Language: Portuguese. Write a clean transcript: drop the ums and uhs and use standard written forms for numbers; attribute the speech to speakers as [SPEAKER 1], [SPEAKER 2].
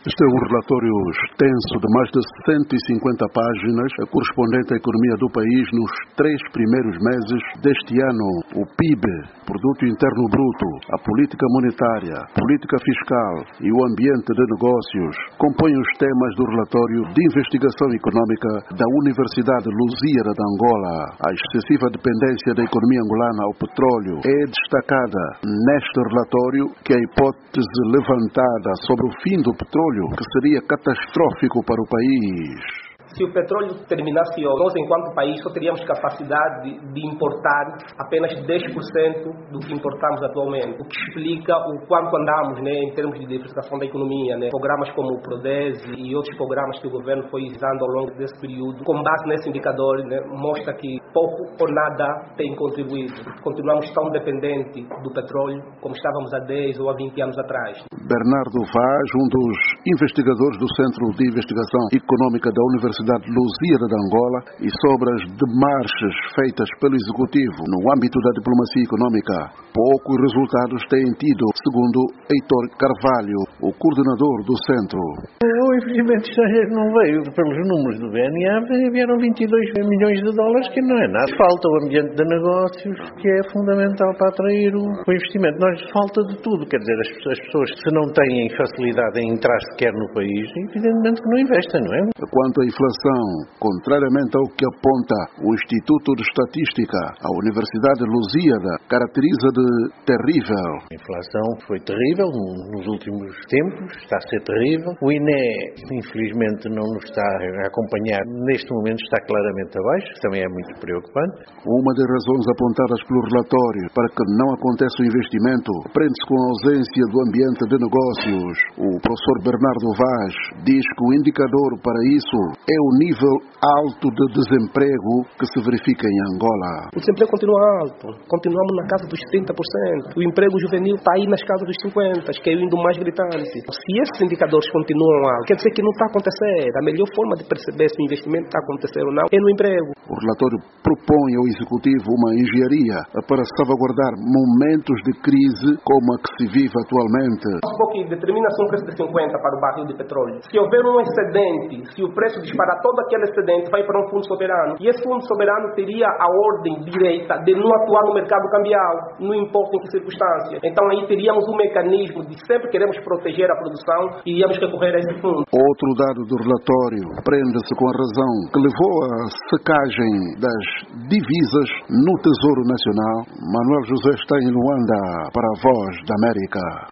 [SPEAKER 1] Este é um relatório extenso de mais de 150 páginas, correspondente à economia do país nos 3 primeiros meses deste ano. O PIB, Produto Interno Bruto, a política monetária, política fiscal e o ambiente de negócios compõem os temas do relatório de investigação econômica da Universidade Lusíada de Angola. A excessiva dependência da economia angolana ao petróleo é destacada neste relatório, que a hipótese levantada sobre o fim do petróleo, que seria catastrófico para o país.
[SPEAKER 2] Se o petróleo terminasse hoje, nós, enquanto país, só teríamos capacidade de importar apenas 10% do que importamos atualmente, o que explica o quanto andamos, em termos de diversificação da economia. Programas como o PRODESE e outros programas que o governo foi usando ao longo desse período, com base nesse indicador, mostra que pouco ou nada tem contribuído. Continuamos tão dependentes do petróleo como estávamos há 10 ou há 20 anos atrás.
[SPEAKER 1] Bernardo Vaz, um dos investigadores do Centro de Investigação Econômica da Universidade Lusíada de Angola, e sobre as demarches feitas pelo Executivo no âmbito da diplomacia econômica, poucos resultados têm tido, segundo Heitor Carvalho, o coordenador do centro.
[SPEAKER 3] O investimento estrangeiro não veio. Pelos números do BNA, vieram 22 milhões de dólares, que não é nada. Falta o ambiente de negócios, que é fundamental para atrair o investimento. Nós falta de tudo. Quer dizer, as pessoas, se não têm facilidade em entrar sequer no país, evidentemente que não investem, não é?
[SPEAKER 1] Quanto à inflação, contrariamente ao que aponta o Instituto de Estatística, a Universidade Lusíada caracteriza de terrível.
[SPEAKER 3] A inflação foi terrível nos últimos tempos, está a ser terrível. O INE, infelizmente, não nos está a acompanhar. Neste momento está claramente abaixo, que também é muito preocupante.
[SPEAKER 1] Uma das razões apontadas pelo relatório para que não aconteça o investimento prende-se com a ausência do ambiente de negócios. O professor Bernardo Vaz diz que o indicador para isso é o nível alto de desemprego que se verifica em Angola.
[SPEAKER 2] O desemprego continua alto, continuamos na casa dos 30%. O emprego juvenil está aí nas casas dos 50%, que é indo mais gritante. Se esses indicadores continuam altos, quer dizer que não está a acontecer. A melhor forma de perceber se o investimento está a acontecer ou não é no emprego.
[SPEAKER 1] O relatório propõe ao Executivo uma engenharia para salvaguardar momentos de crise como a que se vive atualmente.
[SPEAKER 2] O que determina-se um preço de 50 para o barril de petróleo. Se houver um excedente, se o preço disparar, todo aquele excedente vai para um fundo soberano. E esse fundo soberano teria a ordem direita de não atuar no mercado cambial, não importa em que circunstância. Então aí teríamos um mecanismo de sempre queremos proteger a produção e íamos recorrer a esse fundo.
[SPEAKER 1] Outro dado do relatório prende-se com a razão que levou à secagem das divisas no Tesouro Nacional. Manuel José está em Luanda para a Voz da América.